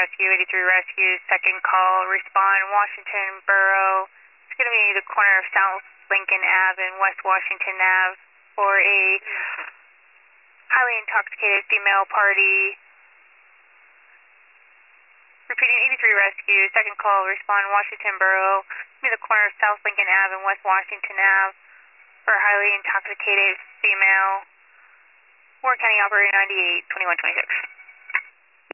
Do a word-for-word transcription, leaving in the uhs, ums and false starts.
Rescue, eighty-three Rescue, second call, respond Washington Borough. It's going to be the corner of South Lincoln Avenue and West Washington Avenue for a highly intoxicated female party. Repeating, eighty-three Rescue, second call, respond Washington Borough. It's going to be the corner of South Lincoln Avenue and West Washington Avenue for a highly intoxicated female. Warren County Operator ninety-eight, twenty-one twenty-six.